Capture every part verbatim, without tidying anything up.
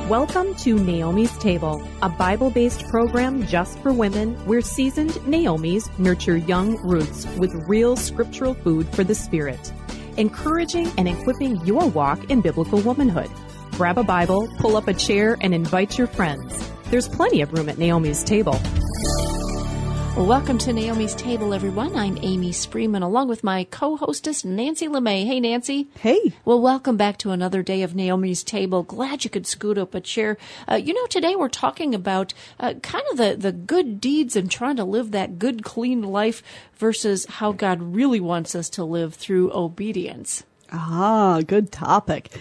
Welcome to Naomi's Table, a Bible-based program just for women where seasoned Naomis nurture young Ruths with real scriptural food for the spirit, encouraging and equipping your walk in biblical womanhood. Grab a Bible, pull up a chair, and invite your friends. There's plenty of room at Naomi's Table. Welcome to Naomi's Table, everyone. I'm Amy Spreeman, along with my co-hostess, Nancy LeMay. Hey, Nancy. Hey. Well, welcome back to another day of Naomi's Table. Glad you could scoot up a chair. Uh, you know, today we're talking about uh, kind of the, the good deeds and trying to live that good, clean life versus how God really wants us to live through obedience. Ah, good topic.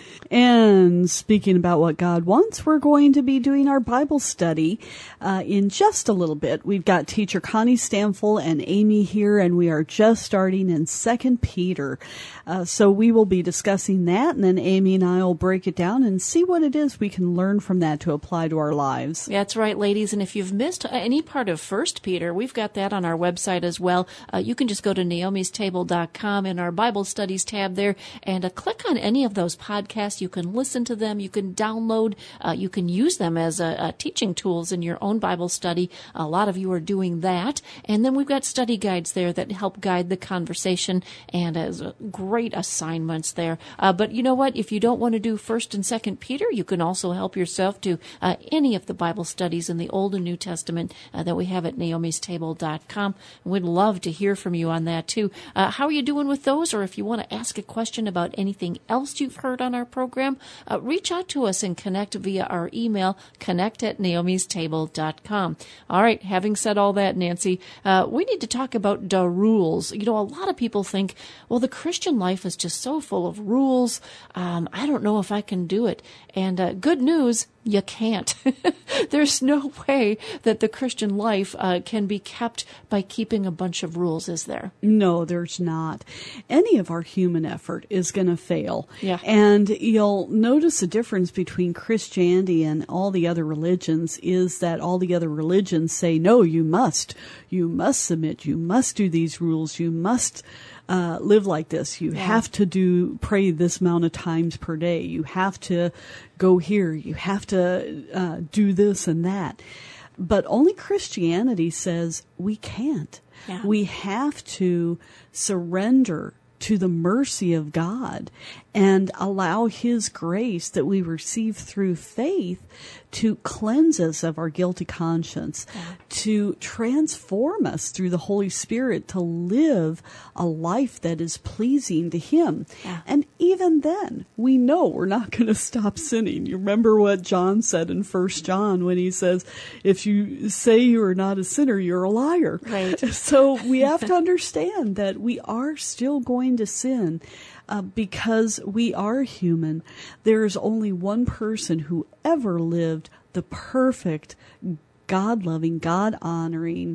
And speaking about what God wants, we're going to be doing our Bible study uh, in just a little bit. We've got teacher Connie Stamfel and Amy here, and we are just starting in Second Peter. Uh, so we will be discussing that, and then Amy and I will break it down and see what it is we can learn from that to apply to our lives. That's right, ladies. And if you've missed any part of First Peter, we've got that on our website as well. Uh, you can just go to naomis table dot com in our Bible Studies tab there, and uh, click on any of those podcasts. You can listen to them. You can download. Uh, you can use them as uh, uh, teaching tools in your own Bible study. A lot of you are doing that. And then we've got study guides there that help guide the conversation, and as uh, great assignments there. Uh, but you know what? If you don't want to do First and Second Peter, you can also help yourself to uh, any of the Bible studies in the Old and New Testament uh, that we have at naomis table dot com. We'd love to hear from you on that too. Uh, how are you doing with those? Or if you want to ask a question about anything else you've heard on our program, uh, reach out to us and connect via our email, connect at naomis table dot com. All right, having said all that, Nancy, uh, we need to talk about the rules. You know, a lot of people think, well, the Christian life is just so full of rules. Um, I don't know if I can do it. And uh, good news, you can't. There's no way that the Christian life uh, can be kept by keeping a bunch of rules, is there? No, there's not. Any of our human effort is going to fail. Yeah. And you'll notice a difference between Christianity and all the other religions is that all the other religions say, no, you must. You must submit. You must do these rules. You must uh, live like this. You Yeah. have to do pray this amount of times per day. You have to go here. You have to uh, do this and that. But only Christianity says we can't. Yeah. We have to surrender to the mercy of God and allow His grace that we receive through faith to cleanse us of our guilty conscience, Yeah. to transform us through the Holy Spirit to live a life that is pleasing to Him. Yeah. And even then, we know we're not going to stop sinning. You remember what John said in First John when he says, if you say you are not a sinner, you're a liar. Right. So we have to understand that we are still going to sin uh, because we are human. There is only one person who ever lived the perfect, God-loving, God-honoring,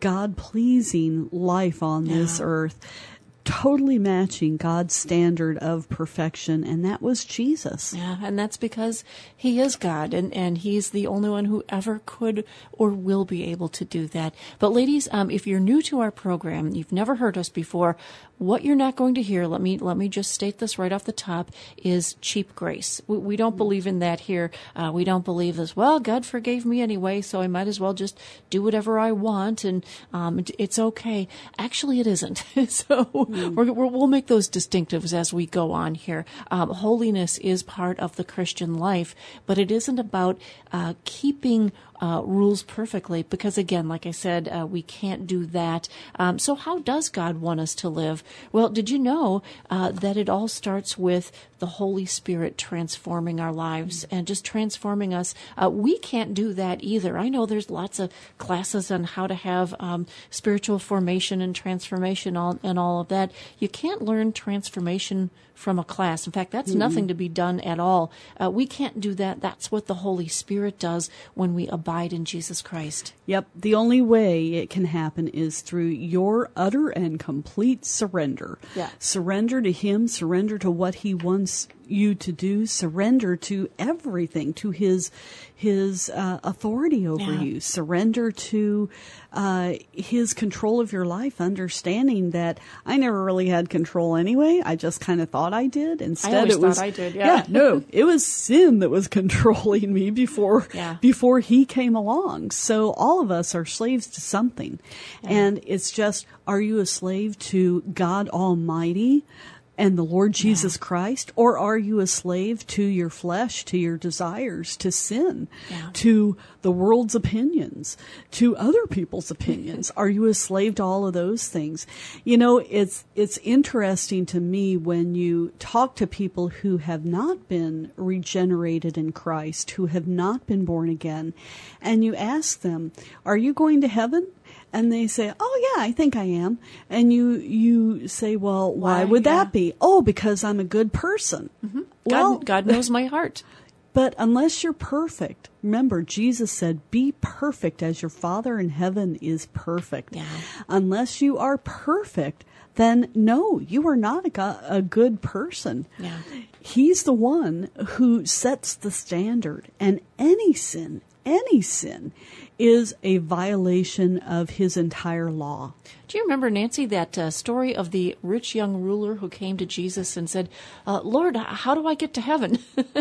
God-pleasing life on Yeah. this earth, totally matching God's standard of perfection, and that was Jesus. Yeah, and that's because He is God, and, and He's the only one who ever could or will be able to do that. But ladies, um, if you're new to our program, you've never heard us before, what you're not going to hear, let me let me just state this right off the top, is cheap grace. We, we don't believe in that here. Uh, we don't believe this, well, God forgave me anyway, so I might as well just do whatever I want, and um, it's okay. Actually, it isn't. So mm. we're, we're, we'll make those distinctives as we go on here. Um, holiness is part of the Christian life, but it isn't about uh, keeping Uh, rules perfectly, because again, like I said, uh, we can't do that. Um, so how does God want us to live? Well, did you know uh, that it all starts with the Holy Spirit transforming our lives and just transforming us? Uh, we can't do that either. I know there's lots of classes on how to have um, spiritual formation and transformation all, and all of that. You can't learn transformation from a class. In fact, that's mm-hmm. nothing to be done at all. Uh, we can't do that. That's what the Holy Spirit does when we abide in Jesus Christ. Yep. The only way it can happen is through your utter and complete surrender. Yeah. Surrender to Him, surrender to what He wants you to do, surrender to everything, to his his uh, authority over Yeah. you. Surrender to uh, his control of your life, understanding that I never really had control anyway. I just kind of thought I did. Instead, I always it was thought I did, yeah. no, it was sin that was controlling me before Yeah. before he came along. So all of us are slaves to something, and it's just, are you a slave to God Almighty and the Lord Jesus Yeah. Christ, or are you a slave to your flesh, to your desires, to sin, Yeah. to the world's opinions, to other people's opinions? Are you a slave to all of those things? You know, it's it's interesting to me when you talk to people who have not been regenerated in Christ, who have not been born again, and you ask them, "Are you going to heaven?" And they say, "Oh yeah, I think I am." And you you say, "Well, why, Why? would that Yeah. be?" "Oh, because I'm a good person." God, Well, God knows my heart. but unless you're perfect, remember, Jesus said, "Be perfect as your Father in heaven is perfect." Yeah. Unless you are perfect, then no, you are not a, go- a good person. Yeah. He's the one who sets the standard, and any sin, any sin is a violation of his entire law. Do you remember, Nancy, that uh, story of the rich young ruler who came to Jesus and said, uh, Lord, how do I get to heaven?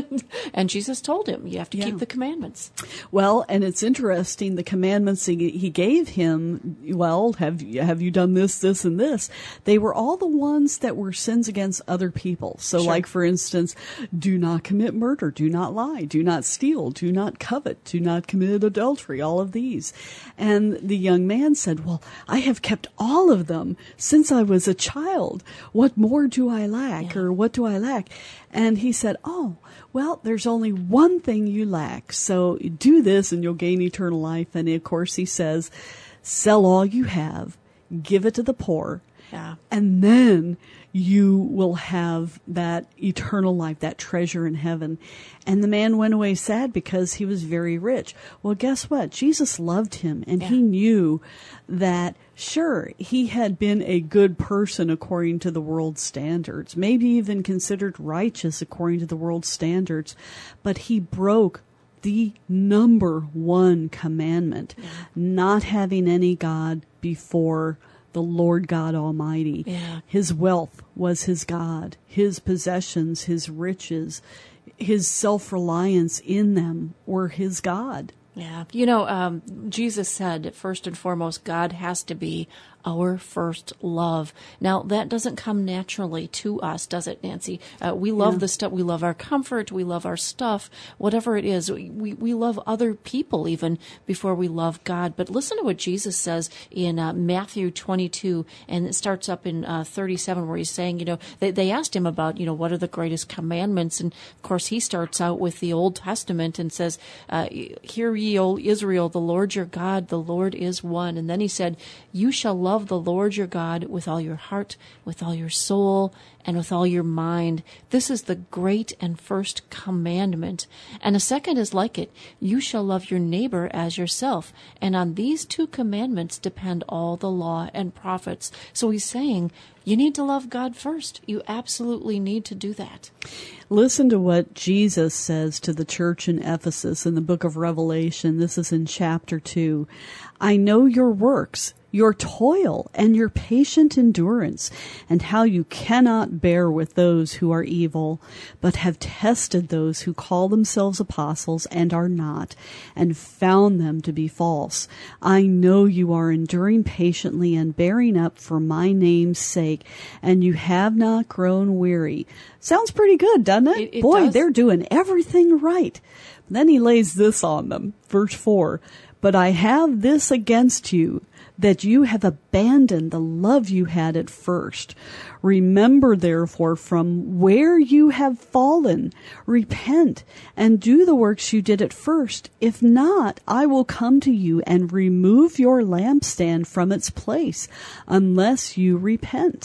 And Jesus told him, you have to Yeah. keep the commandments. Well, and it's interesting, the commandments he, he gave him, well, have, you- have you done this, this, and this? They were all the ones that were sins against other people. So Sure. like, for instance, do not commit murder, do not lie, do not steal, do not covet, do not commit adultery, all of these. And the young man said, well, I have kept all of them since I was a child. What more do I lack, Yeah. or what do I lack? And he said, oh, well, there's only one thing you lack. So do this and you'll gain eternal life. And of course he says, sell all you have, give it to the poor, Yeah. and then you will have that eternal life, that treasure in heaven. And the man went away sad because he was very rich. Well, guess what? Jesus loved him, and Yeah. he knew that, sure, he had been a good person according to the world's standards, maybe even considered righteous according to the world's standards, but he broke the number one commandment, not having any God before the Lord God Almighty. Yeah. His wealth was his God. His possessions, his riches, his self-reliance in them were his God. Yeah. You know, um, Jesus said, first and foremost, God has to be our first love. Now, that doesn't come naturally to us, does it, Nancy? Uh, we love Yeah. the stuff. We love our comfort. We love our stuff, whatever it is. We, we, we love other people even before we love God. But listen to what Jesus says in uh, Matthew twenty-two, and it starts up in uh, thirty-seven, where he's saying, you know, they, they asked him about, you know, what are the greatest commandments? And of course, he starts out with the Old Testament and says, uh, hear ye, O Israel, the Lord your God, the Lord is one. And then he said, you shall love the Lord your God with all your heart, with all your soul, and with all your mind. This is the great and first commandment. And a second is like it. You shall love your neighbor as yourself. And on these two commandments depend all the law and prophets. So he's saying, you need to love God first. You absolutely need to do that. Listen to what Jesus says to the church in Ephesus in the book of Revelation. This is in chapter two. I know your works, your toil, and your patient endurance, and how you cannot bear with those who are evil, but have tested those who call themselves apostles and are not, and found them to be false. I know you are enduring patiently and bearing up for my name's sake, and you have not grown weary. Sounds pretty good, doesn't it? It- it Boy, does. they're doing everything right. Then he lays this on them. Verse four, but I have this against you, that you have abandoned the love you had at first. Remember, therefore, from where you have fallen, repent, and do the works you did at first. If not, I will come to you and remove your lampstand from its place, unless you repent.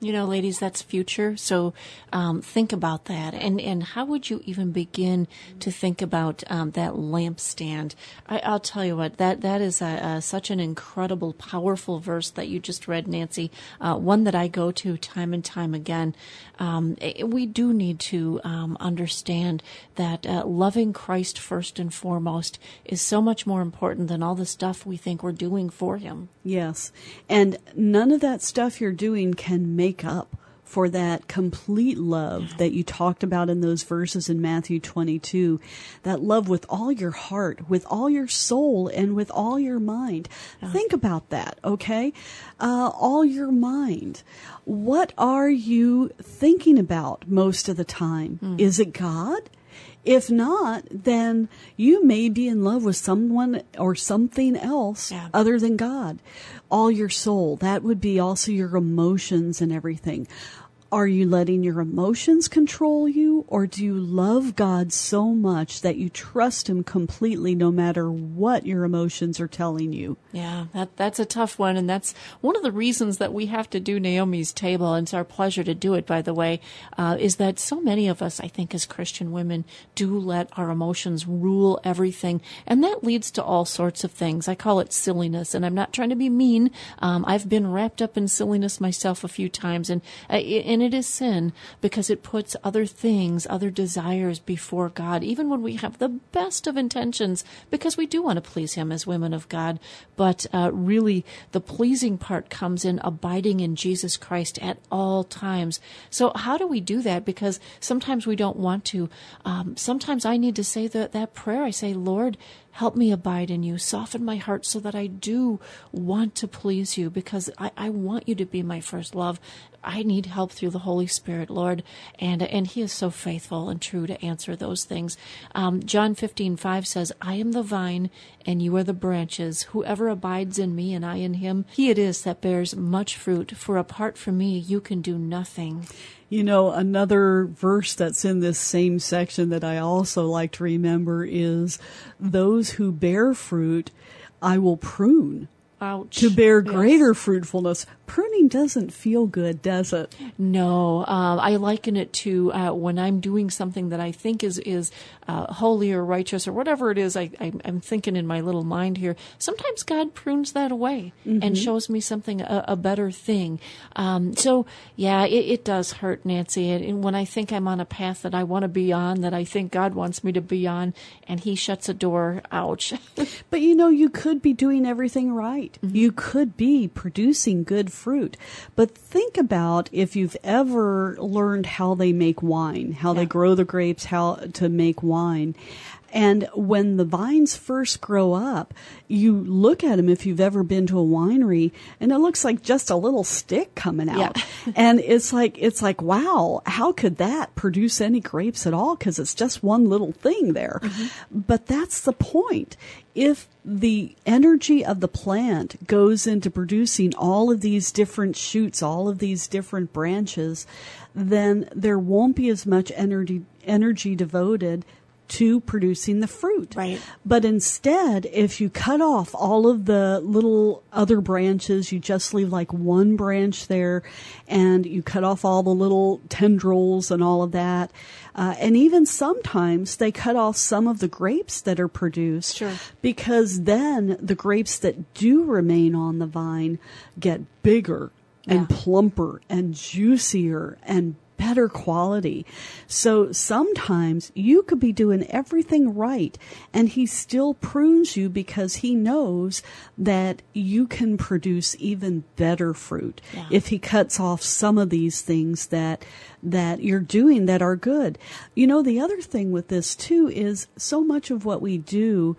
You know, ladies, that's future. So um, think about that. And, and how would you even begin to think about um, that lampstand? I, I'll tell you what, that, that is a, a, such an incredible, powerful verse that you just read, Nancy, uh, one that I go to time and time again. Um, we do need to um, understand that uh, loving Christ first and foremost is so much more important than all the stuff we think we're doing for him. Yes. And none of that stuff you're doing can make up for that complete love that you talked about in those verses in Matthew twenty-two, that love with all your heart, with all your soul, and with all your mind. Yeah. Think about that, okay? Uh, all your mind. What are you thinking about most of the time? Mm. Is it God? If not, then you may be in love with someone or something else yeah. other than God. All your soul, that would be also your emotions and everything. Are you letting your emotions control you, or do you love God so much that you trust him completely no matter what your emotions are telling you? Yeah, that that's a tough one, and that's one of the reasons that we have to do Naomi's Table, and it's our pleasure to do it, by the way, uh, is that so many of us, I think, as Christian women, do let our emotions rule everything, and that leads to all sorts of things. I call it silliness, and I'm not trying to be mean. Um, I've been wrapped up in silliness myself a few times, and uh, in And it is sin because it puts other things, other desires before God, even when we have the best of intentions, because we do want to please him as women of God. But uh, really, the pleasing part comes in abiding in Jesus Christ at all times. So how do we do that? Because sometimes we don't want to. Um, sometimes I need to say that, that prayer. I say, Lord, help me abide in you. Soften my heart so that I do want to please you, because I, I want you to be my first love. I need help through the Holy Spirit, Lord, and and he is so faithful and true to answer those things. Um, John fifteen five says, I am the vine, and you are the branches. Whoever abides in me and I in him, he it is that bears much fruit, for apart from me you can do nothing. You know, another verse that's in this same section that I also like to remember is, those who bear fruit, I will prune. Ouch. To bear Yes. greater fruitfulness. Pruning doesn't feel good, does it? No, uh, I liken it to uh, when I'm doing something that I think is is uh, holy or righteous or whatever it is. I, I, I'm thinking in my little mind here. Sometimes God prunes that away mm-hmm. and shows me something a, a better thing. Um, so yeah, it, it does hurt, Nancy. And when I think I'm on a path that I want to be on, that I think God wants me to be on, and He shuts a door, ouch. But you know, you could be doing everything right. Mm-hmm. You could be producing good fruit. But think about if you've ever learned how they make wine, how yeah. they grow the grapes, how to make wine. And when the vines first grow up, you look at them, if you've ever been to a winery, and it looks like just a little stick coming out. Yeah. And it's like, it's like, wow, how could that produce any grapes at all? Because it's just one little thing there. Mm-hmm. But that's the point. If the energy of the plant goes into producing all of these different shoots, all of these different branches, then there won't be as much energy, energy devoted to producing the fruit. Right. But instead, if you cut off all of the little other branches, you just leave like one branch there, and you cut off all the little tendrils and all of that. Uh, and even sometimes they cut off some of the grapes that are produced. Sure. Because then the grapes that do remain on the vine get bigger and yeah. plumper and juicier and better quality. So sometimes you could be doing everything right, and He still prunes you because He knows that you can produce even better fruit yeah. if He cuts off some of these things that that you're doing that are good. You know, the other thing with this too is so much of what we do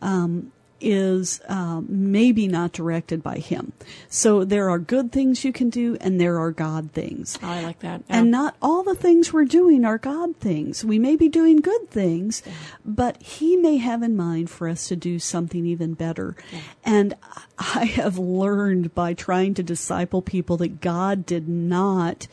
um is um, maybe not directed by Him. So there are good things you can do, and there are God things. Oh, I like that. Yeah. And not all the things we're doing are God things. We may be doing good things, yeah. but He may have in mind for us to do something even better. Yeah. And I have learned by trying to disciple people that God did not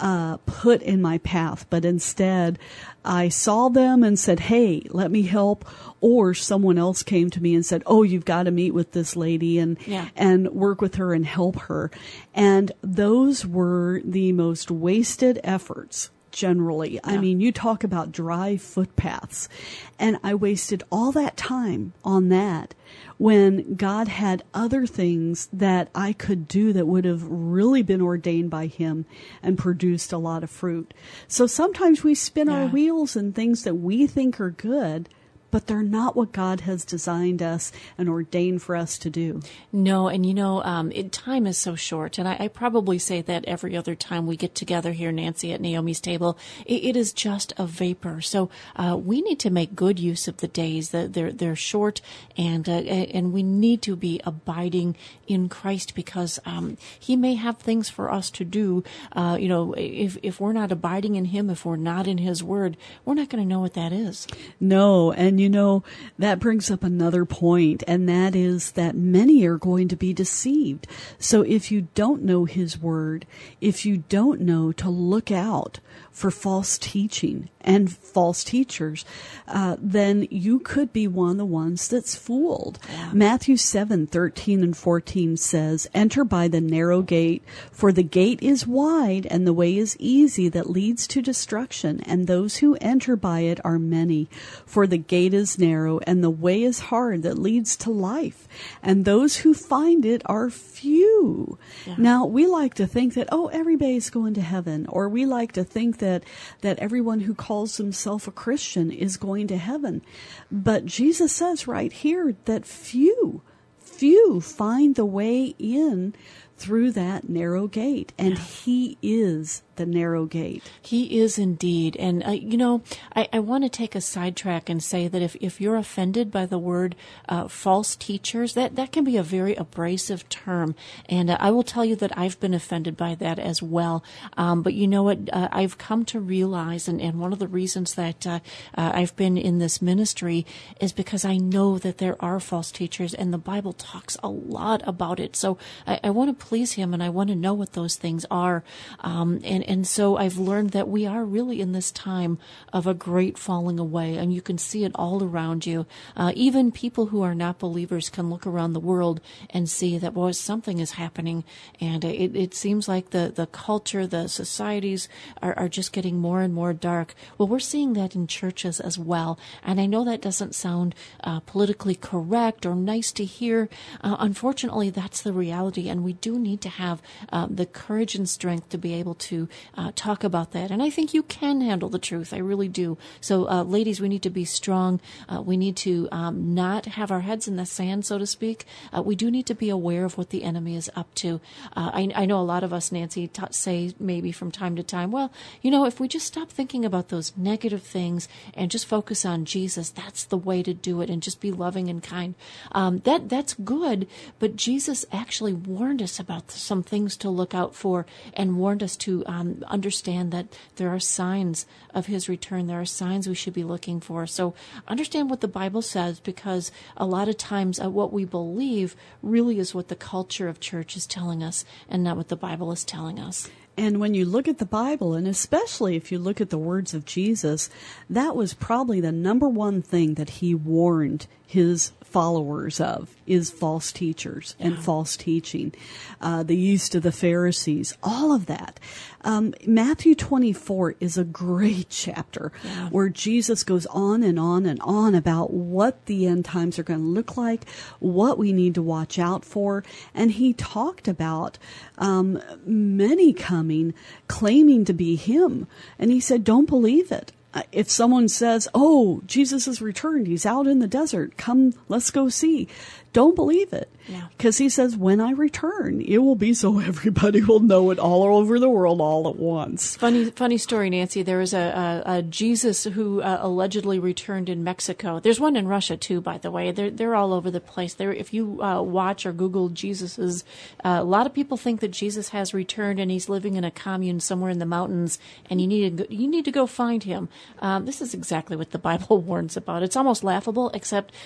uh, put in my path, but instead I saw them and said, hey, let me help. Or someone else came to me and said, oh, you've got to meet with this lady and, yeah. and work with her and help her. And those were the most wasted efforts. Generally, yeah. I mean, you talk about dry footpaths, and I wasted all that time on that when God had other things that I could do that would have really been ordained by Him and produced a lot of fruit. So sometimes we spin yeah. our wheels in things that we think are good, but they're not what God has designed us and ordained for us to do. No, and you know, um, it, time is so short, and I, I probably say that every other time we get together here, Nancy, at Naomi's Table. It, it is just a vapor. So uh, we need to make good use of the days. That they're they're short, and uh, and we need to be abiding in Christ because um, He may have things for us to do. Uh, you know, if if we're not abiding in Him, if we're not in His Word, we're not going to know what that is. No, and you know, that brings up another point, and that is that many are going to be deceived. So if you don't know His Word, if you don't know to look out for false teaching and false teachers, uh, then you could be one of the ones that's fooled. Yeah. Matthew seven, thirteen and fourteen says, enter by the narrow gate, for the gate is wide and the way is easy that leads to destruction, and those who enter by it are many. For the gate is narrow and the way is hard that leads to life, and those who find it are few. Yeah. Now, we like to think that, oh, everybody's going to heaven, or we like to think that, that everyone who calls himself a Christian is going to heaven. But Jesus says right here that few, few find the way in through that narrow gate, and yeah. He is the narrow gate. He is indeed. And, uh, you know, I, I want to take a sidetrack and say that if, if you're offended by the word uh, false teachers, that, that can be a very abrasive term. And uh, I will tell you that I've been offended by that as well. Um, but you know what? Uh, I've come to realize, and, and one of the reasons that uh, uh, I've been in this ministry is because I know that there are false teachers, and the Bible talks a lot about it. So I, I want to please Him, and I want to know what those things are. Um, and And so I've learned that we are really in this time of a great falling away, and you can see it all around you. Uh, even people who are not believers can look around the world and see that, boy, something is happening, and it, it seems like the, the culture, the societies are, are just getting more and more dark. Well, we're seeing that in churches as well, and I know that doesn't sound uh, politically correct or nice to hear. Uh, unfortunately, that's the reality, and we do need to have uh, the courage and strength to be able to Uh, talk about that. And I think you can handle the truth. I really do. So, uh, ladies, we need to be strong. Uh, we need to um, not have our heads in the sand, so to speak. Uh, we do need to be aware of what the enemy is up to. Uh, I, I know a lot of us, Nancy, t- say maybe from time to time, well, you know, if we just stop thinking about those negative things and just focus on Jesus, that's the way to do it, and just be loving and kind. Um, that that's good, but Jesus actually warned us about some things to look out for, and warned us to um, understand that there are signs of His return. There are signs we should be looking for. So understand what the Bible says, because a lot of times uh, what we believe really is what the culture of church is telling us, and not what the Bible is telling us. And when you look at the Bible, and especially if you look at the words of Jesus, that was probably the number one thing that He warned His followers of, is false teachers and yeah. false teaching, uh, the yeast of the Pharisees, all of that. Um, Matthew twenty-four is a great chapter yeah. where Jesus goes on and on and on about what the end times are going to look like, what we need to watch out for. And He talked about um, many coming, claiming to be Him. And He said, don't believe it. If someone says, oh, Jesus has returned, He's out in the desert, come, let's go see, don't believe it. Because yeah. He says, when I return, it will be so everybody will know it all over the world all at once. Funny funny story, Nancy. There was a, a, a Jesus who uh, allegedly returned in Mexico. There's one in Russia, too, by the way. They're, they're all over the place. They're, if you uh, watch or Google Jesus's, uh, a lot of people think that Jesus has returned and He's living in a commune somewhere in the mountains, and you need to go, you need to go find Him. Um, this is exactly what the Bible warns about. It's almost laughable, except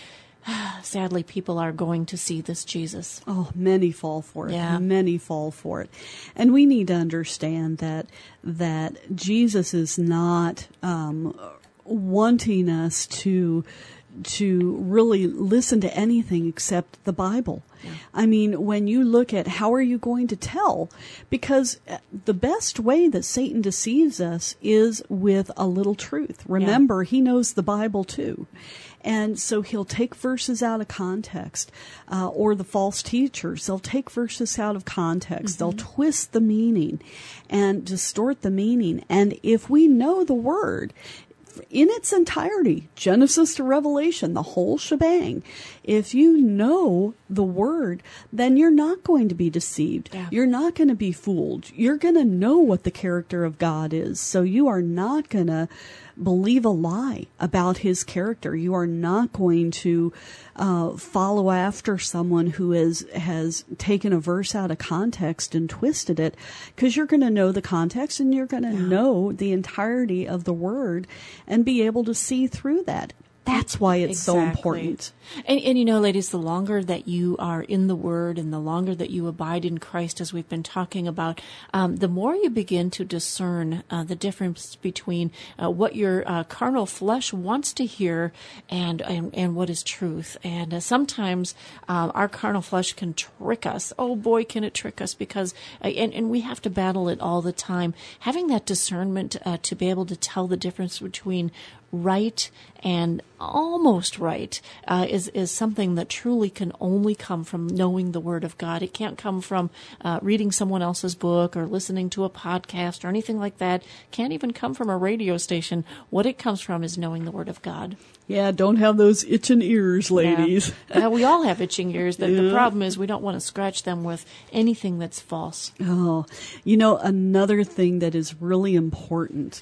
sadly, people are going to see this Jesus. Oh, many fall for it. Yeah. Many fall for it. And we need to understand that that Jesus is not um, wanting us to to really listen to anything except the Bible. Yeah. I mean, when you look at how are you going to tell? Because the best way that Satan deceives us is with a little truth. Remember, yeah. he knows the Bible too. And so he'll take verses out of context, uh, or the false teachers, they'll take verses out of context. Mm-hmm. They'll twist the meaning and distort the meaning. And if we know the word in its entirety, Genesis to Revelation, the whole shebang, if you know the word, then you're not going to be deceived. Yeah. You're not going to be fooled. You're going to know what the character of God is. So you are not going to believe a lie about his character. You are not going to uh, follow after someone who is, has taken a verse out of context and twisted it, because you're going to know the context and you're going to yeah. know the entirety of the word and be able to see through that. That's why it's exactly. so important. And, and, you know, ladies, the longer that you are in the Word and the longer that you abide in Christ, as we've been talking about, um, the more you begin to discern uh, the difference between uh, what your uh, carnal flesh wants to hear and and, and what is truth. And uh, sometimes uh, our carnal flesh can trick us. Oh, boy, can it trick us, because, uh, and, and we have to battle it all the time. Having that discernment uh, to be able to tell the difference between right and almost right uh, is is something that truly can only come from knowing the Word of God. It can't come from uh, reading someone else's book or listening to a podcast or anything like that. Can't even come from a radio station. What it comes from is knowing the Word of God. Yeah, don't have those itching ears, ladies. Yeah, yeah we all have itching ears. The, yeah. the problem is we don't want to scratch them with anything that's false. Oh, you know, another thing that is really important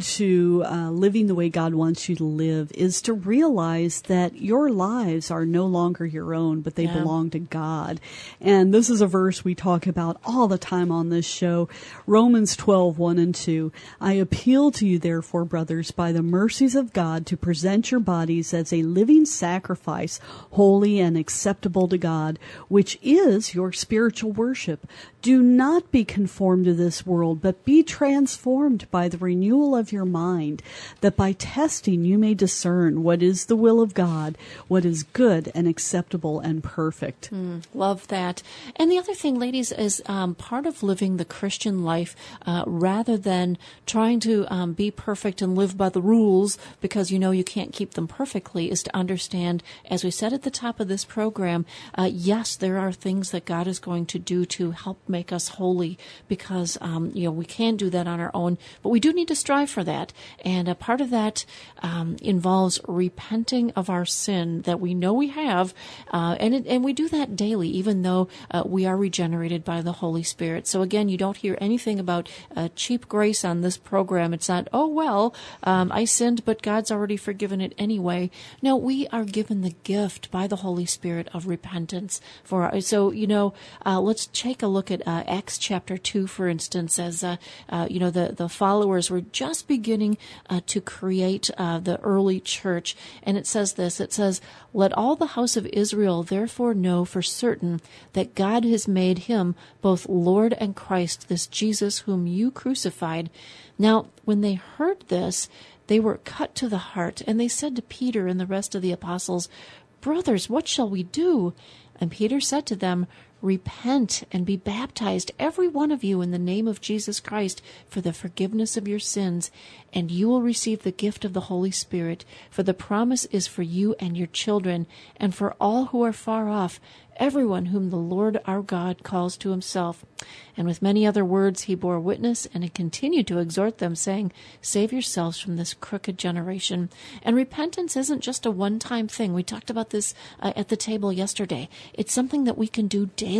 to uh, living the way God wants you to live is to realize that your lives are no longer your own, but they yeah. belong to God. And this is a verse we talk about all the time on this show, Romans twelve, one and two. I appeal to you, therefore, brothers, by the mercies of God, to present your bodies as a living sacrifice, holy and acceptable to God, which is your spiritual worship. Do not be conformed to this world, but be transformed by the renewal of your mind, that by testing you may discern what is the will of God, what is good and acceptable and perfect. Mm, love that. And the other thing, ladies, is um, part of living the Christian life, uh, rather than trying to um, be perfect and live by the rules because you know you can't keep them perfectly, is to understand, as we said at the top of this program, uh, yes, there are things that God is going to do to help make us holy, because um, you know we can't do that on our own, but we do need to strive for that. And a part of that um, involves repenting of our sin that we know we have, uh, and it, and we do that daily, even though uh, we are regenerated by the Holy Spirit. So again, you don't hear anything about uh, cheap grace on this program. It's not, oh well, um, I sinned, but God's already forgiven it anyway. No, we are given the gift by the Holy Spirit of repentance for our, so you know, uh, let's take a look at uh, Acts chapter two, for instance, as uh, uh, you know, the the followers were just beginning uh, to create uh, the early church, and it says this. It says, "Let all the house of Israel therefore know for certain that God has made him both Lord and Christ, this Jesus whom you crucified." Now, when they heard this, they were cut to the heart, and they said to Peter and the rest of the apostles, "Brothers, what shall we do?" And Peter said to them, "Repent and be baptized, every one of you, in the name of Jesus Christ, for the forgiveness of your sins, and you will receive the gift of the Holy Spirit. For the promise is for you and your children, and for all who are far off, everyone whom the Lord our God calls to himself." And with many other words he bore witness, and he continued to exhort them, saying, "Save yourselves from this crooked generation." And repentance isn't just a one-time thing. We talked about this uh, at the table yesterday. It's something that we can do daily.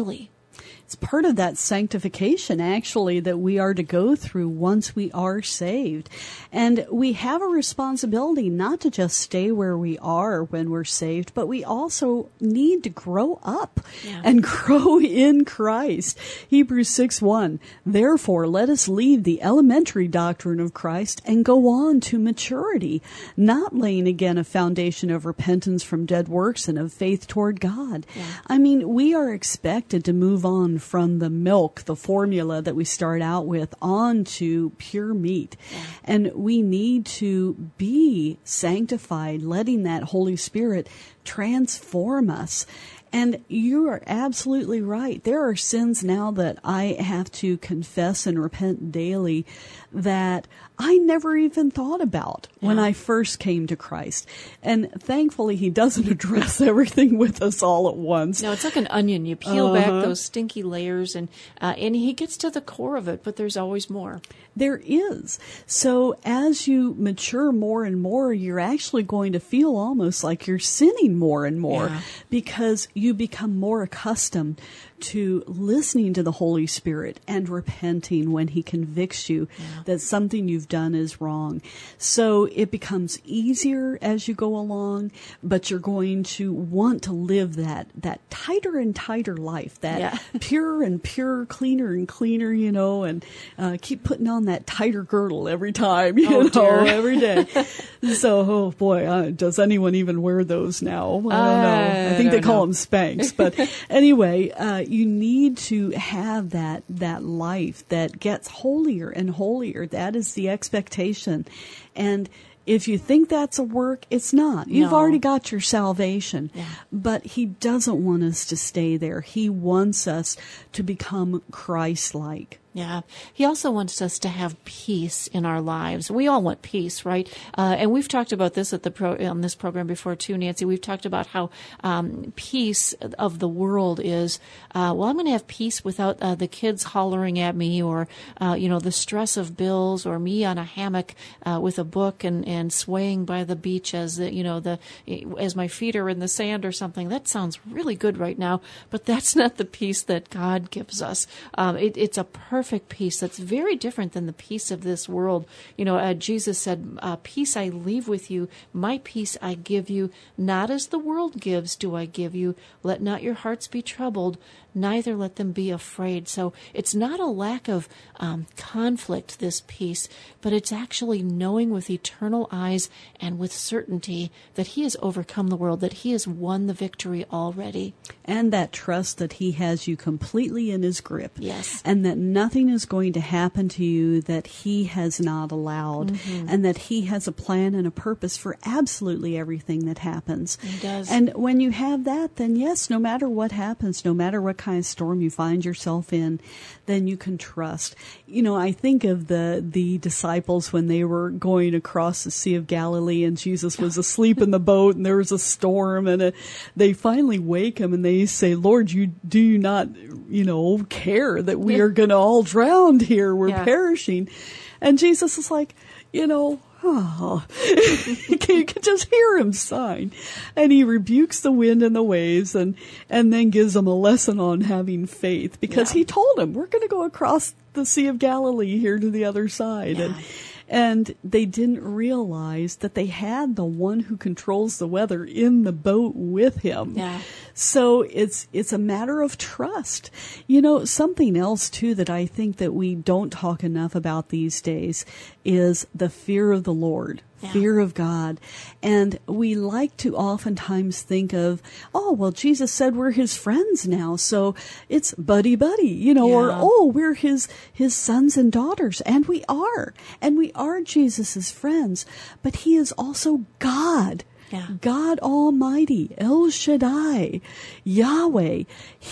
It's part of that sanctification, actually, that we are to go through once we are saved. And we have a responsibility not to just stay where we are when we're saved, but we also need to grow up yeah. and grow in Christ. Hebrews six one, therefore let us leave the elementary doctrine of Christ and go on to maturity, not laying again a foundation of repentance from dead works and of faith toward God. Yeah. I mean, we are expected to move on from the milk, the formula that we start out with, on to pure meat. Yeah. And we need to be sanctified, letting that Holy Spirit transform us. And you are absolutely right. There are sins now that I have to confess and repent daily that I never even thought about yeah. when I first came to Christ. And thankfully, he doesn't address everything with us all at once. No, it's like an onion. You peel uh-huh. back those stinky layers, and uh, and he gets to the core of it, but there's always more. There is. So as you mature more and more, you're actually going to feel almost like you're sinning more and more yeah. because you become more accustomed to listening to the Holy Spirit and repenting when he convicts you yeah. that something you've done is wrong. So it becomes easier as you go along, but you're going to want to live that, that tighter and tighter life, that yeah. purer and purer, cleaner and cleaner, you know, and uh, keep putting on that tighter girdle every time, you oh, know, dear. every day. So, oh boy, uh, does anyone even wear those now? I don't uh, know. I think I they call know. them Spanx. But anyway, uh, you need to have that, that life that gets holier and holier. That is the expectation. And if you think that's a work, it's not. You've No. already got your salvation. Yeah. But he doesn't want us to stay there. He wants us to become Christ-like. Yeah. He also wants us to have peace in our lives. We all want peace, right? Uh, and we've talked about this at the pro, on this program before too, Nancy. We've talked about how um, peace of the world is, uh, well, I'm going to have peace without uh, the kids hollering at me, or, uh, you know, the stress of bills, or me on a hammock uh, with a book and, and swaying by the beach as the, you know, the as my feet are in the sand or something. That sounds really good right now, but that's not the peace that God gives us. Um, it, it's a perfect Perfect peace that's very different than the peace of this world. You know, uh, Jesus said, uh, peace I leave with you, my peace I give you, not as the world gives do I give you. Let not your hearts be troubled, neither let them be afraid. So it's not a lack of um, conflict, this peace, but it's actually knowing with eternal eyes and with certainty that he has overcome the world, that he has won the victory already. And that trust that he has you completely in his grip. Yes. And that nothing is going to happen to you that he has not allowed. Mm-hmm. And that he has a plan and a purpose for absolutely everything that happens. He does. And when you have that, then yes, no matter what happens, no matter what kind of storm you find yourself in, then you can trust. You know, I think of the the disciples when they were going across the Sea of Galilee and Jesus was asleep in the boat and there was a storm, and a, they finally wake him and they say, Lord, you do you not, you know, care that we are going to all drown here? We're yeah. perishing. And Jesus is like, you know, oh, you can just hear him sighing. And he rebukes the wind and the waves, and, and then gives them a lesson on having faith, because yeah. he told them, we're going to go across the Sea of Galilee here to the other side. Yeah. And, and they didn't realize that they had the one who controls the weather in the boat with him. Yeah. So it's it's a matter of trust. You know, something else, too, that I think that we don't talk enough about these days is the fear of the Lord. Yeah. Fear of God. And we like to oftentimes think of, oh, well, Jesus said we're his friends now, so it's buddy-buddy, you know, yeah. or, oh, we're his his sons and daughters. And we are. And we are Jesus's friends. But he is also God. Yeah. God Almighty, El Shaddai, Yahweh.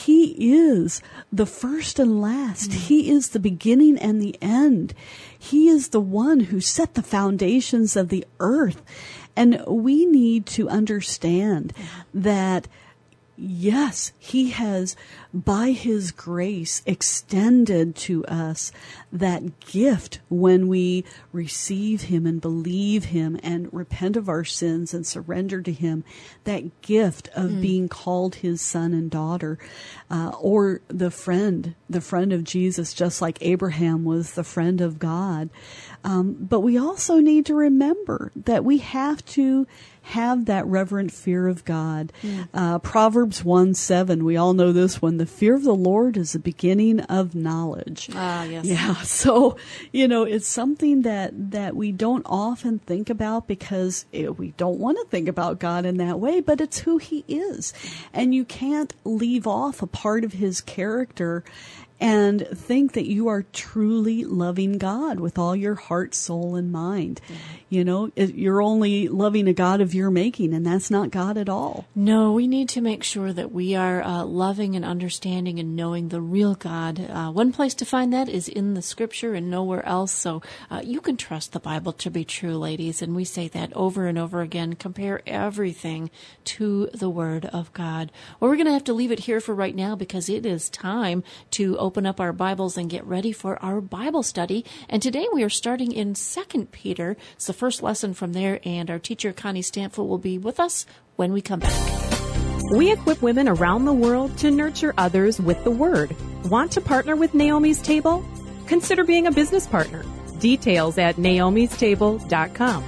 He is the first and last. Mm. He is the beginning and the end. He is the one who set the foundations of the earth. And we need to understand yeah. that yes, he has, by his grace, extended to us that gift when we receive him and believe him and repent of our sins and surrender to him, that gift of mm. being called his son and daughter, uh, or the friend, the friend of Jesus, just like Abraham was the friend of God. Um, but we also need to remember that we have to have that reverent fear of God. Mm. Uh, Proverbs one seven, we all know this one. The fear of the Lord is the beginning of knowledge. Ah, yes. Yeah. So, you know, it's something that, that we don't often think about because it, we don't want to think about God in that way, but it's who he is. And you can't leave off a part of his character and think that you are truly loving God with all your heart, soul, and mind. Mm-hmm. You know, you're only loving a God of your making, and that's not God at all. No, we need to make sure that we are uh, loving and understanding and knowing the real God. Uh, one place to find that is in the Scripture and nowhere else. So uh, you can trust the Bible to be true, ladies, and we say that over and over again. Compare everything to the Word of God. Well, we're going to have to leave it here for right now because it is time to open up our Bibles and get ready for our Bible study. And today we are starting in Second Peter. It's the first lesson from there, and our teacher, Connie Stanfield, will be with us when we come back. We equip women around the world to nurture others with the Word. Want to partner with Naomi's Table? Consider being a business partner. Details at naomis table dot com.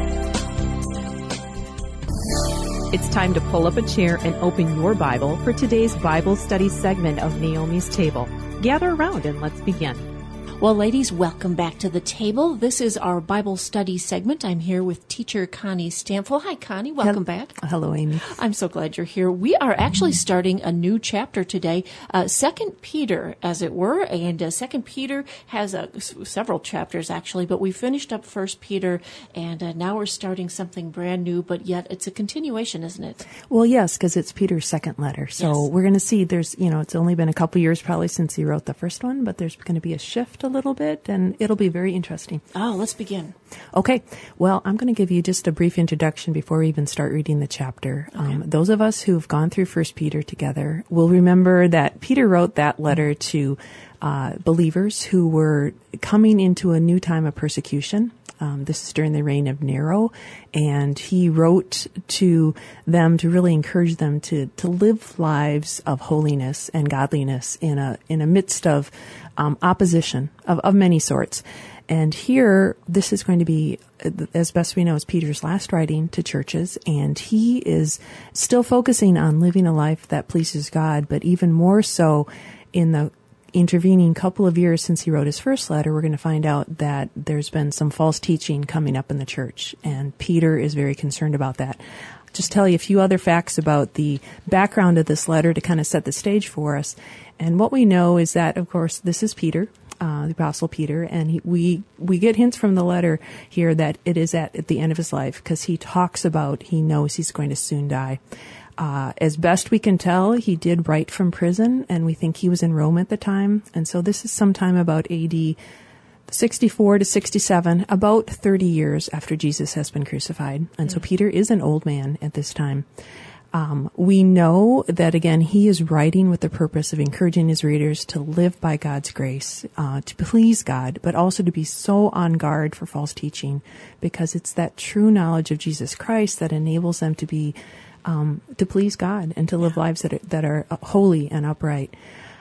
It's time to pull up a chair and open your Bible for today's Bible study segment of Naomi's Table. Gather around and let's begin. Well, ladies, welcome back to the table. This is our Bible study segment. I'm here with teacher Connie Stanfield. Hi, Connie. Welcome Hello. back. Hello, Amy. I'm so glad you're here. We are actually starting a new chapter today, uh, Second Peter, as it were. And uh, Second Peter has uh, s- several chapters, actually, but we finished up First Peter, and uh, now we're starting something brand new, but yet it's a continuation, isn't it? Well, yes, because it's Peter's second letter. So Yes. we're going to see there's, you know, it's only been a couple years probably since he wrote the first one, but there's going to be a shift a little bit, and it'll be very interesting. Oh, let's begin. Okay. Well, I'm going to give you just a brief introduction before we even start reading the chapter. Okay. Um, those of us who've gone through First Peter together will remember that Peter wrote that letter to uh, believers who were coming into a new time of persecution. Um, this is during the reign of Nero, and he wrote to them to really encourage them to to live lives of holiness and godliness in a in a midst of um, opposition of, of many sorts. And here, this is going to be, as best we know, is Peter's last writing to churches, and he is still focusing on living a life that pleases God, but even more so in the intervening couple of years since he wrote his first letter, we're going to find out that there's been some false teaching coming up in the church, and Peter is very concerned about that. Just tell you a few other facts about the background of this letter to kind of set the stage for us. And what we know is that, of course, this is Peter, uh, the Apostle Peter, and he, we we get hints from the letter here that it is at, at the end of his life, because he talks about, he knows he's going to soon die. Uh, as best we can tell, he did write from prison, and we think he was in Rome at the time. And so this is sometime about A D sixty-four to sixty-seven, about thirty years after Jesus has been crucified. And so Peter is an old man at this time. Um, we know that, again, he is writing with the purpose of encouraging his readers to live by God's grace, uh, to please God, but also to be so on guard for false teaching, because it's that true knowledge of Jesus Christ that enables them to be Um, to please God and to live yeah. lives that are, that are holy and upright.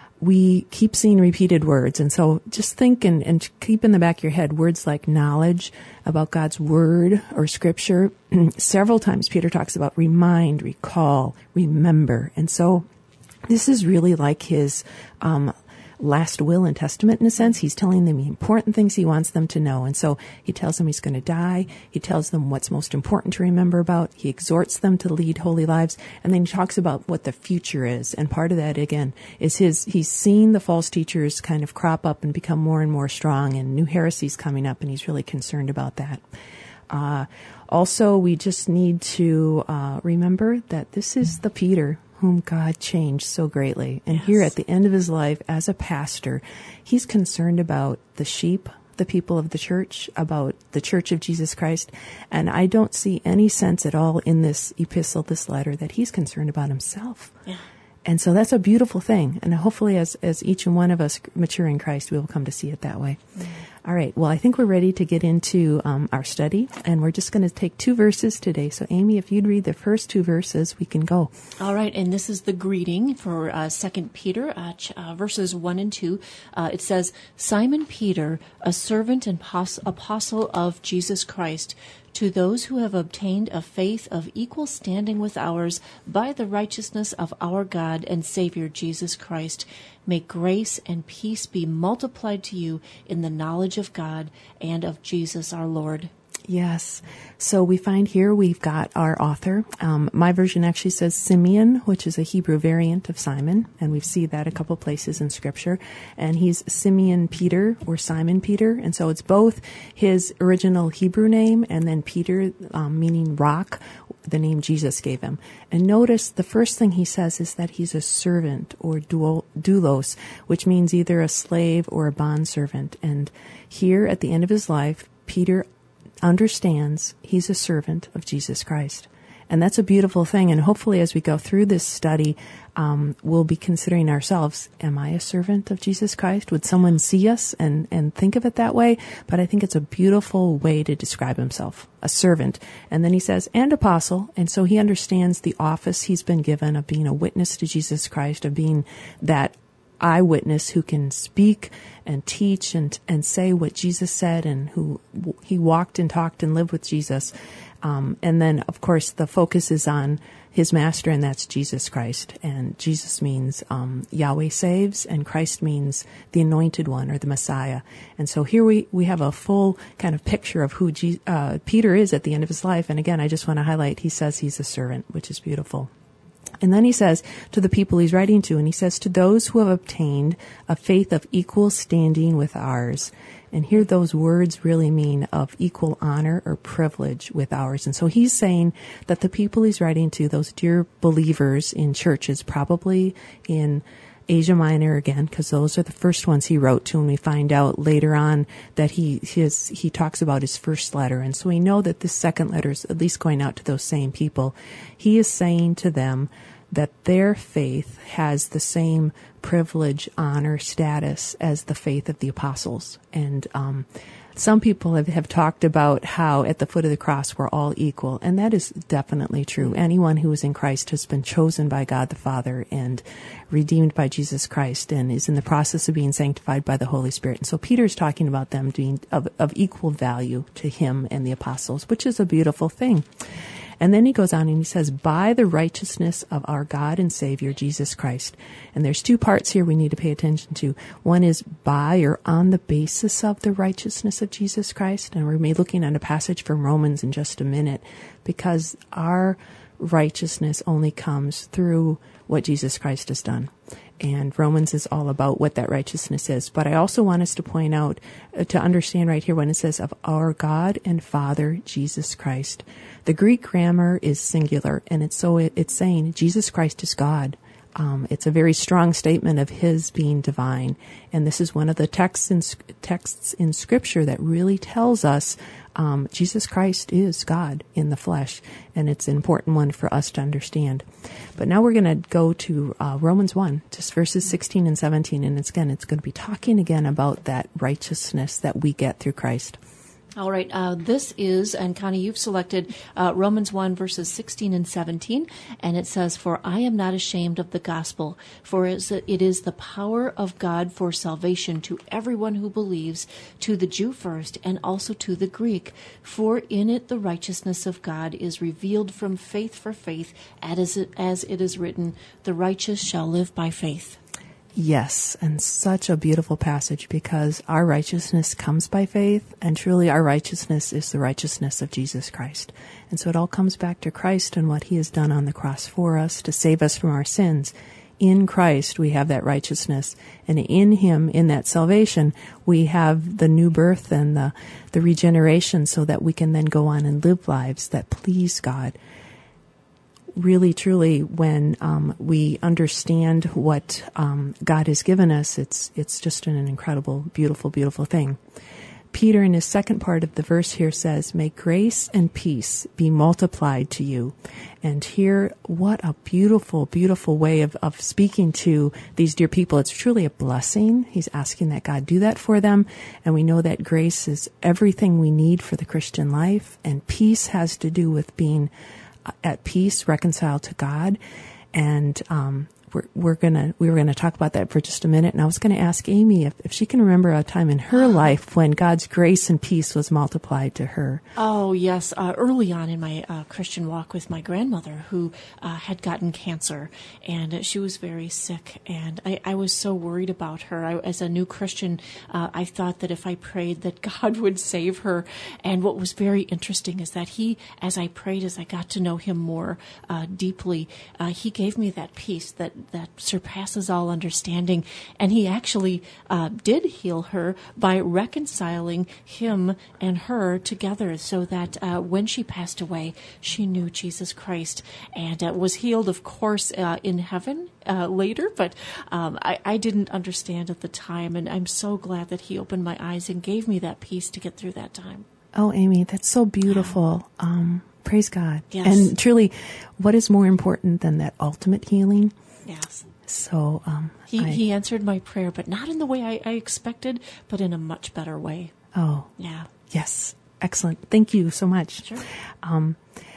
We keep seeing repeated words, and so just think and, and keep in the back of your head words like knowledge about God's word or scripture. Several times Peter talks about remind, recall, remember, and so this is really like his um last will and testament in a sense. He's telling them the important things he wants them to know. And so he tells them he's going to die. He tells them what's most important to remember about. He exhorts them to lead holy lives. And then he talks about what the future is. And part of that, again, is his, he's seen the false teachers kind of crop up and become more and more strong, and new heresies coming up, and he's really concerned about that. Uh, also, we just need to uh, remember that this is the Peter whom God changed so greatly. And yes. Here at the end of his life as a pastor, he's concerned about the sheep the people of the church, about the Church of Jesus Christ. And I don't see any sense at all in this epistle, this letter, that he's concerned about himself. Yeah. And so that's a beautiful thing. And hopefully as, as each and one of us mature in Christ, we will come to see it that way. Mm. All right. Well, I think we're ready to get into um, our study, and we're just going to take two verses today. So, Amy, if you'd read the first two verses, we can go. All right. And this is the greeting for uh, Second Peter, uh, ch- uh, verses one and two. Uh, it says, Simon Peter, a servant and pos- apostle of Jesus Christ, to those who have obtained a faith of equal standing with ours by the righteousness of our God and Savior Jesus Christ, may grace and peace be multiplied to you in the knowledge of God and of Jesus our Lord. Yes. So we find here we've got our author. Um, my version actually says Simeon, which is a Hebrew variant of Simon, and we see that a couple places in Scripture. And he's Simeon Peter or Simon Peter, and so it's both his original Hebrew name and then Peter, um, meaning rock, the name Jesus gave him. And notice the first thing he says is that he's a servant or doulos, which means either a slave or a bondservant. And here at the end of his life, Peter understands he's a servant of Jesus Christ. And that's a beautiful thing. And hopefully as we go through this study, um, we'll be considering ourselves, am I a servant of Jesus Christ? Would someone see us and, and think of it that way? But I think it's a beautiful way to describe himself, a servant. And then he says, and apostle. And so he understands the office he's been given of being a witness to Jesus Christ, of being that eyewitness who can speak and teach and and say what Jesus said, and who he walked and talked and lived with Jesus. Um, and then, of course, the focus is on his master, and that's Jesus Christ. And Jesus means um, Yahweh saves, and Christ means the anointed one or the Messiah. And so here we, we have a full kind of picture of who Je- uh, Peter is at the end of his life. And again, I just want to highlight, he says he's a servant, which is beautiful. And then he says to the people he's writing to, and he says, to those who have obtained a faith of equal standing with ours. And here those words really mean of equal honor or privilege with ours. And so he's saying that the people he's writing to, those dear believers in churches, probably in Asia Minor again, because those are the first ones he wrote to, and we find out later on that he his he talks about his first letter, and so we know that this second letter is at least going out to those same people. He is saying to them that their faith has the same privilege, honor, status as the faith of the apostles. And um, some people have, have talked about how at the foot of the cross we're all equal, and that is definitely true. Anyone who is in Christ has been chosen by God the Father and redeemed by Jesus Christ and is in the process of being sanctified by the Holy Spirit. And so Peter's talking about them being of, of equal value to him and the apostles, which is a beautiful thing. And then he goes on and he says, by the righteousness of our God and Savior, Jesus Christ. And there's two parts here we need to pay attention to. One is by or on the basis of the righteousness of Jesus Christ. And we're going to be looking at a passage from Romans in just a minute, because our righteousness only comes through what Jesus Christ has done. And Romans is all about what that righteousness is. But I also want us to point out, uh, to understand right here when it says of our God and Father, Jesus Christ. The Greek grammar is singular, and it's so it, it's saying Jesus Christ is God. Um, it's a very strong statement of his being divine. And this is one of the texts in, texts in Scripture that really tells us um, Jesus Christ is God in the flesh. And it's an important one for us to understand. But now we're going to go to uh, Romans one, just verses sixteen and seventeen. And it's, again, it's going to be talking again about that righteousness that we get through Christ. All right, uh, this is, and Connie, you've selected uh, Romans one, verses sixteen and seventeen, and it says, for I am not ashamed of the gospel, for it is the power of God for salvation to everyone who believes, to the Jew first, and also to the Greek. For in it the righteousness of God is revealed from faith for faith, as it, as it is written, the righteous shall live by faith. Yes, and such a beautiful passage, because our righteousness comes by faith, and truly our righteousness is the righteousness of Jesus Christ. And so it all comes back to Christ and what he has done on the cross for us to save us from our sins. In Christ we have that righteousness, and in him, in that salvation, we have the new birth and the, the regeneration, so that we can then go on and live lives that please God. Really, truly, when um, we understand what um, God has given us, it's it's just an incredible, beautiful, beautiful thing. Peter, in his second part of the verse here, says, "May grace and peace be multiplied to you." And here, what a beautiful, beautiful way of, of speaking to these dear people. It's truly a blessing. He's asking that God do that for them. And we know that grace is everything we need for the Christian life. And peace has to do with being at peace, reconciled to God. And um We're, we're gonna we were gonna talk about that for just a minute, and I was gonna ask Amy if, if she can remember a time in her life when God's grace and peace was multiplied to her. Oh yes, uh, early on in my uh, Christian walk with my grandmother, who uh, had gotten cancer, and uh, she was very sick, and I, I was so worried about her. I, as a new Christian, uh, I thought that if I prayed, that God would save her. And what was very interesting is that He, as I prayed, as I got to know Him more uh, deeply, uh, He gave me that peace that. that surpasses all understanding. And He actually uh, did heal her by reconciling him and her together, so that uh, when she passed away, she knew Jesus Christ and uh, was healed, of course, uh, in heaven uh, later. But um, I, I didn't understand at the time, and I'm so glad that He opened my eyes and gave me that peace to get through that time. Oh, Amy, that's so beautiful. Um, praise God. Yes. And truly, what is more important than that ultimate healing? Yes. So um, He, I, he answered my prayer, but not in the way I, I expected, but in a much better way. Oh, Yeah. yes. Excellent. Thank you so much. Sure. Um,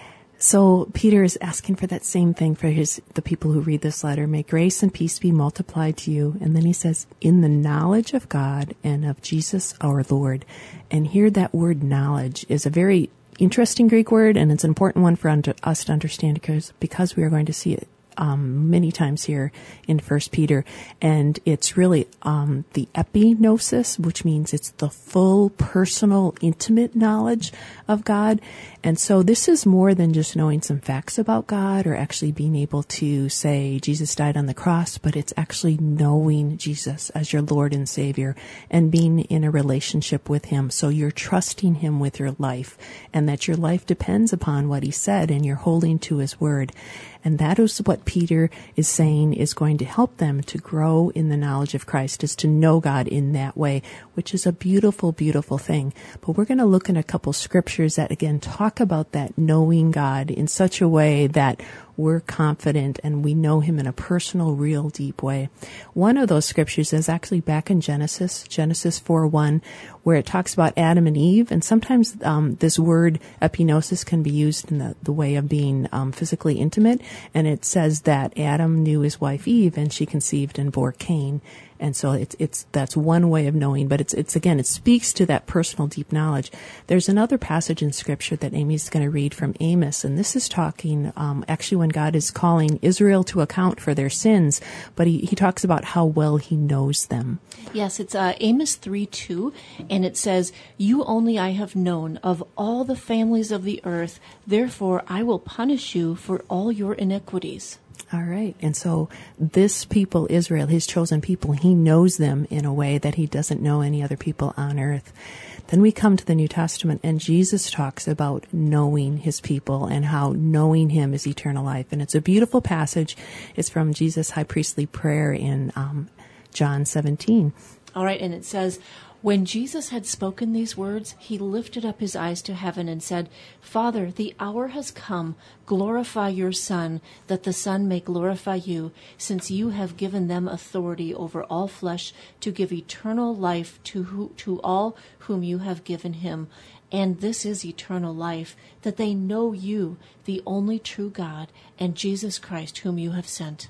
so Peter is asking for that same thing for his the people who read this letter. May grace and peace be multiplied to you. And then he says, in the knowledge of God and of Jesus our Lord. And here that word knowledge is a very interesting Greek word, and it's an important one for un- us to understand because, because we are going to see it Um, many times here in First Peter, and it's really um, the epignosis, which means it's the full, personal, intimate knowledge of God. And so this is more than just knowing some facts about God or actually being able to say Jesus died on the cross, but it's actually knowing Jesus as your Lord and Savior and being in a relationship with Him. So you're trusting Him with your life, and that your life depends upon what He said, and you're holding to His word. And that is what Peter is saying is going to help them to grow in the knowledge of Christ, is to know God in that way, which is a beautiful, beautiful thing. But we're going to look at a couple scriptures that, again, talk about that knowing God in such a way that we're confident and we know Him in a personal, real, deep way. One of those scriptures is actually back in Genesis, Genesis four one, where it talks about Adam and Eve. And sometimes um, this word epignosis can be used in the, the way of being um, physically intimate. And it says that Adam knew his wife Eve, and she conceived and bore Cain. And so it's, it's, that's one way of knowing, but it's, it's again, it speaks to that personal deep knowledge. There's another passage in scripture that Amy's going to read from Amos, and this is talking, um, actually when God is calling Israel to account for their sins, but he, he talks about how well He knows them. Yes, it's uh, Amos three two, and it says, "You only I have known of all the families of the earth, therefore I will punish you for all your iniquities." All right. And so this people, Israel, His chosen people, He knows them in a way that He doesn't know any other people on earth. Then we come to the New Testament, and Jesus talks about knowing His people and how knowing Him is eternal life. And it's a beautiful passage. It's from Jesus' high priestly prayer in um, John seventeen. All right, and it says, "When Jesus had spoken these words, He lifted up His eyes to heaven and said, Father, the hour has come. Glorify your Son, that the Son may glorify you, since you have given them authority over all flesh to give eternal life to who, to all whom you have given Him. And this is eternal life, that they know you, the only true God, and Jesus Christ, whom you have sent."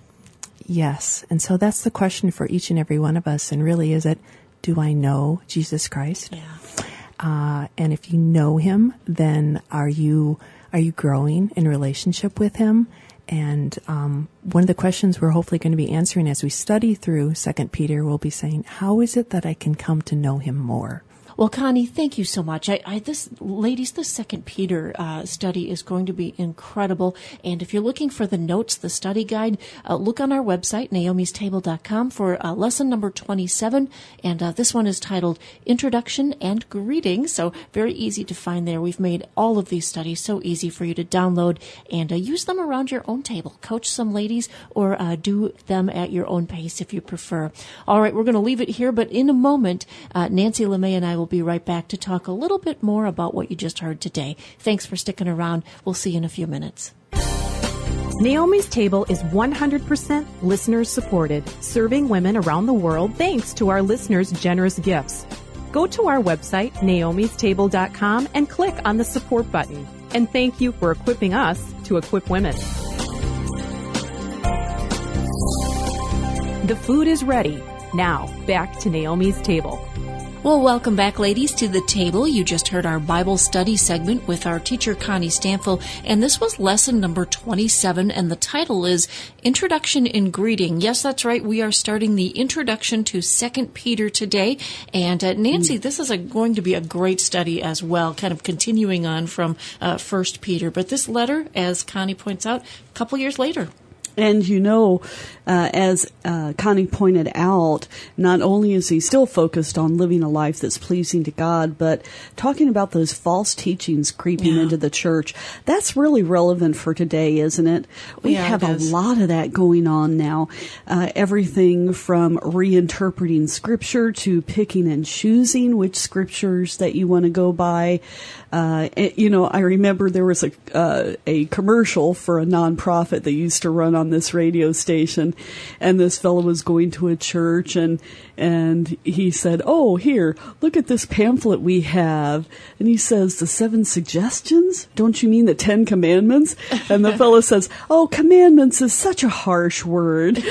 Yes. And so that's the question for each and every one of us. And really, is it, do I know Jesus Christ? Yeah. Uh, and if you know Him, then are you are you growing in relationship with Him? And um, one of the questions we're hopefully going to be answering as we study through Second Peter, we'll be saying, how is it that I can come to know Him more? Well, Connie, thank you so much. I, I this ladies, the Second Peter uh, study is going to be incredible. And if you're looking for the notes, the study guide, uh, look on our website, naomis table dot com, for uh, lesson number twenty-seven. And uh, this one is titled Introduction and Greetings. So very easy to find there. We've made all of these studies so easy for you to download and uh, use them around your own table. Coach some ladies, or uh, do them at your own pace if you prefer. All right, we're going to leave it here. But in a moment, uh, Nancy LeMay and I will be right back to talk a little bit more about what you just heard today. Thanks for sticking around. We'll see you in a few minutes. Naomi's Table is one hundred percent listener supported, serving women around the world thanks to our listeners' generous gifts. Go to our website, naomis table dot com, and click on the support button. And thank you for equipping us to equip women. The food is ready. Now, back to Naomi's Table. Well, welcome back, ladies, to the table. You just heard our Bible study segment with our teacher, Connie Stanfill, and this was lesson number twenty-seven, and the title is Introduction in Greeting. Yes, that's right. We are starting the introduction to Second Peter today, and uh, Nancy, this is a, going to be a great study as well, kind of continuing on from uh, First Peter. But this letter, as Connie points out, a couple years later. And you know, uh, as uh, Connie pointed out, not only is he still focused on living a life that's pleasing to God, but talking about those false teachings creeping yeah. into the church. That's really relevant for today, isn't it? We yeah, have it a is. lot of that going on now. Uh, everything from reinterpreting Scripture to picking and choosing which Scriptures that you want to go by. Uh, it, you know, I remember there was a uh, a commercial for a nonprofit that used to run on this radio station, and this fellow was going to a church, and and he said, "Oh, here, look at this pamphlet we have," and he says, "The seven suggestions? Don't you mean the Ten Commandments?" And the fellow says, "Oh, commandments is such a harsh word."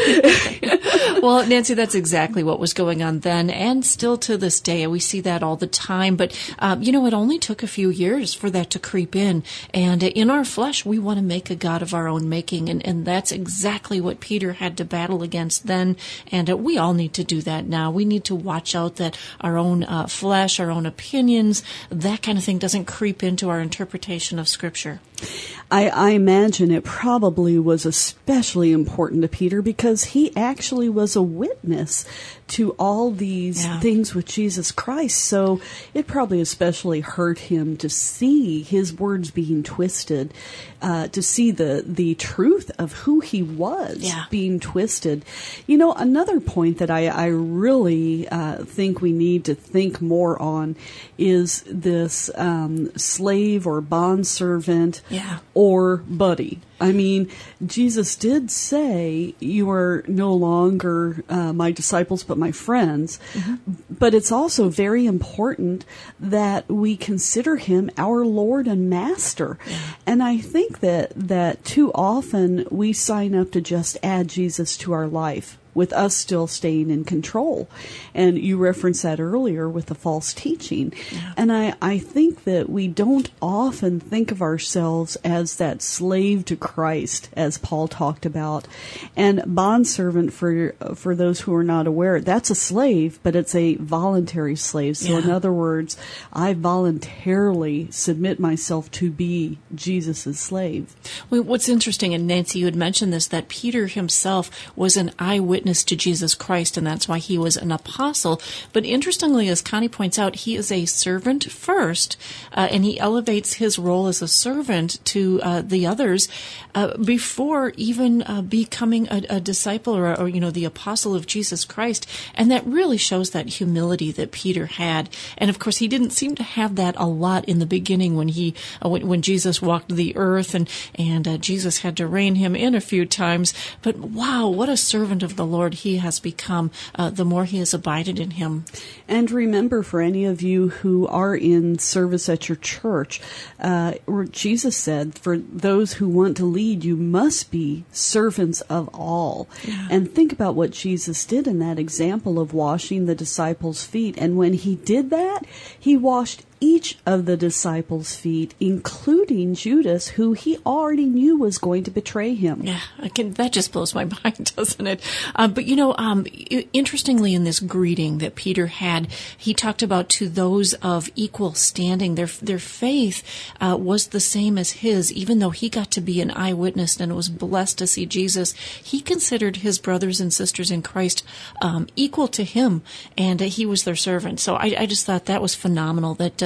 Well, Nancy, that's exactly what was going on then, and still to this day. We see that all the time. But, um, you know, it only took a few years for that to creep in. And in our flesh, we want to make a God of our own making. And, and that's exactly what Peter had to battle against then. And uh, we all need to do that now. We need to watch out that our own uh, flesh, our own opinions, that kind of thing doesn't creep into our interpretation of Scripture. I, I imagine it probably was especially important to Peter because he actually was a witness to all these yeah. things with Jesus Christ. So it probably especially hurt him to see his words being twisted, uh, to see the, the truth of who he was yeah. being twisted. You know, another point that I, I really uh, think we need to think more on is this um, slave or bondservant yeah. or buddy. I mean, Jesus did say, "You are no longer uh, my disciples, but my friends." Mm-hmm. But it's also very important that we consider him our Lord and Master. Yeah. And I think that, that too often we sign up to just add Jesus to our life, with us still staying in control. And you referenced that earlier with the false teaching. Yeah. And I, I think that we don't often think of ourselves as that slave to Christ, as Paul talked about. And bondservant, for for those who are not aware, that's a slave, but it's a voluntary slave. So yeah. in other words, I voluntarily submit myself to be Jesus' slave. Well, what's interesting, and Nancy, you had mentioned this, that Peter himself was an eyewitness to Jesus Christ, and that's why he was an apostle. But interestingly, as Connie points out, he is a servant first, uh, and he elevates his role as a servant to uh, the others uh, before even uh, becoming a, a disciple or, or, you know, the apostle of Jesus Christ. And that really shows that humility that Peter had. And of course, he didn't seem to have that a lot in the beginning when he, uh, when, when Jesus walked the earth, and and uh, Jesus had to rein him in a few times. But wow, what a servant of the Lord he has become, uh, the more he has abided in him. And remember, for any of you who are in service at your church, uh, Jesus said, for those who want to lead, you must be servants of all. Yeah. And think about what Jesus did in that example of washing the disciples' feet. And when he did that, he washed each of the disciples' feet, including Judas, who he already knew was going to betray him. Yeah, I can, that just blows my mind, doesn't it? Uh, but, you know, um, interestingly, in this greeting that Peter had, he talked about to those of equal standing. Their their faith uh, was the same as his, even though he got to be an eyewitness and was blessed to see Jesus. He considered his brothers and sisters in Christ um, equal to him, and uh, he was their servant. So I, I just thought that was phenomenal, that uh,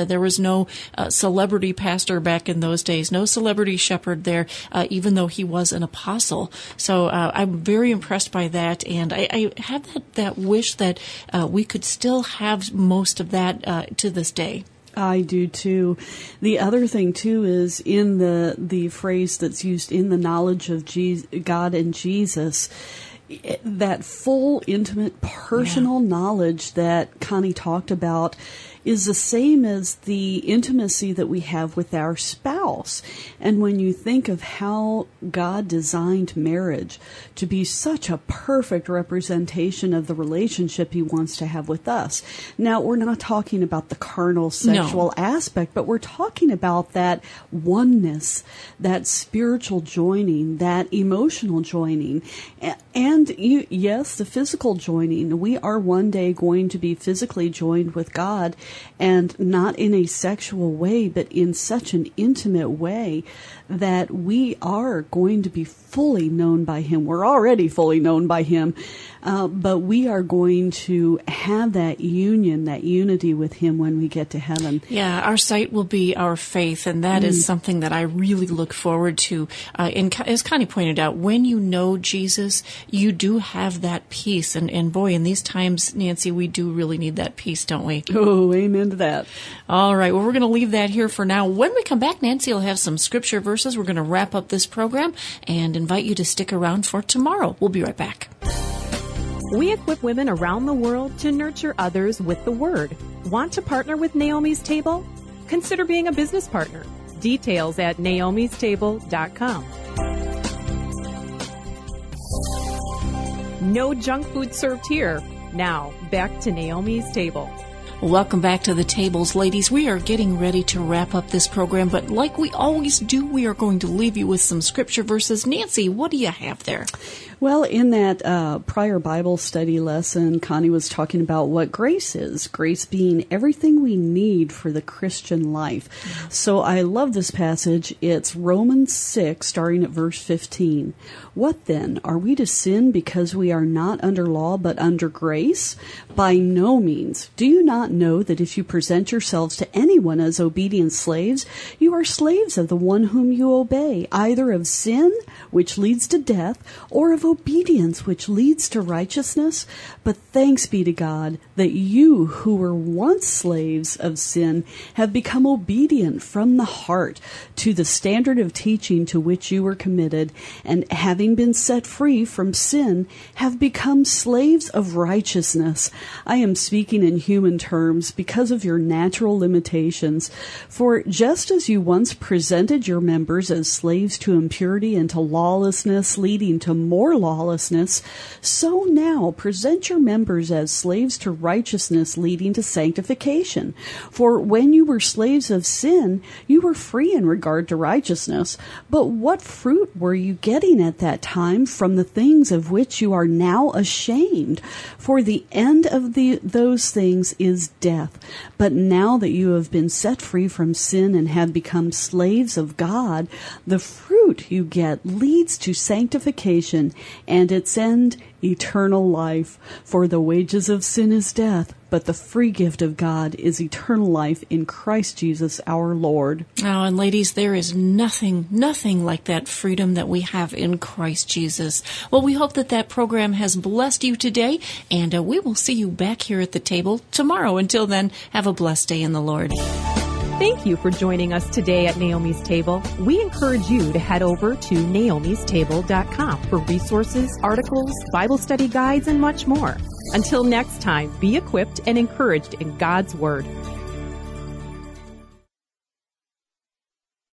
Uh, there was no uh, celebrity pastor back in those days, no celebrity shepherd there, uh, even though he was an apostle. So uh, I'm very impressed by that, and I, I have that, that wish that uh, we could still have most of that uh, to this day. I do too. The other thing too is in the the phrase that's used in the knowledge of Jesus, God and Jesus, that full, intimate, personal yeah. knowledge that Connie talked about is the same as the intimacy that we have with our spouse. And when you think of how God designed marriage to be such a perfect representation of the relationship he wants to have with us. Now, we're not talking about the carnal sexual no. aspect, but we're talking about that oneness, that spiritual joining, that emotional joining, and you, yes, the physical joining. We are one day going to be physically joined with God, and not in a sexual way, but in such an intimate way that we are going to be fully known by him. We're already fully known by him, uh, but we are going to have that union, that unity with him when we get to heaven. Yeah, our sight will be our faith, and that mm. is something that I really look forward to. Uh, and as Connie pointed out, when you know Jesus, you do have that peace. And, and boy, in these times, Nancy, we do really need that peace, don't we? Oh, amen to that. All right, well, we're going to leave that here for now. When we come back, Nancy will have some scripture verses. We're going to wrap up this program and invite you to stick around for tomorrow. We'll be right back. We equip women around the world to nurture others with the Word. Want to partner with Naomi's Table? Consider being a business partner. Details at naomis table dot com. No junk food served here. Now, back to Naomi's Table. Welcome back to the tables, ladies. We are getting ready to wrap up this program, but like we always do, we are going to leave you with some scripture verses. Nancy, what do you have there? Well, in that uh, prior Bible study lesson, Connie was talking about what grace is. Grace being everything we need for the Christian life. Yeah. So I love this passage. It's Romans six, starting at verse fifteen. What then? Are we to sin because we are not under law but under grace? By no means. Do you not know that if you present yourselves to anyone as obedient slaves, you are slaves of the one whom you obey, either of sin, which leads to death, or of obedience, which leads to righteousness? But thanks be to God that you who were once slaves of sin have become obedient from the heart to the standard of teaching to which you were committed, and having been set free from sin, have become slaves of righteousness. I am speaking in human terms because of your natural limitations. For just as you once presented your members as slaves to impurity and to lawlessness, leading to more lawlessness, so now present your members as slaves to righteousness, leading to sanctification. For when you were slaves of sin, you were free in regard to righteousness. But what fruit were you getting at that time from the things of which you are now ashamed? For the end of the, those things is death. But now that you have been set free from sin and have become slaves of God, the fruit you get leads to sanctification, and its end, eternal life. For the wages of sin is death, but the free gift of God is eternal life in Christ Jesus our Lord. Oh, and ladies, there is nothing, nothing like that freedom that we have in Christ Jesus. Well, we hope that that program has blessed you today, and uh, we will see you back here at the table tomorrow. Until then, have a blessed day in the Lord. Thank you for joining us today at Naomi's Table. We encourage you to head over to naomis table dot com for resources, articles, Bible study guides, and much more. Until next time, be equipped and encouraged in God's Word.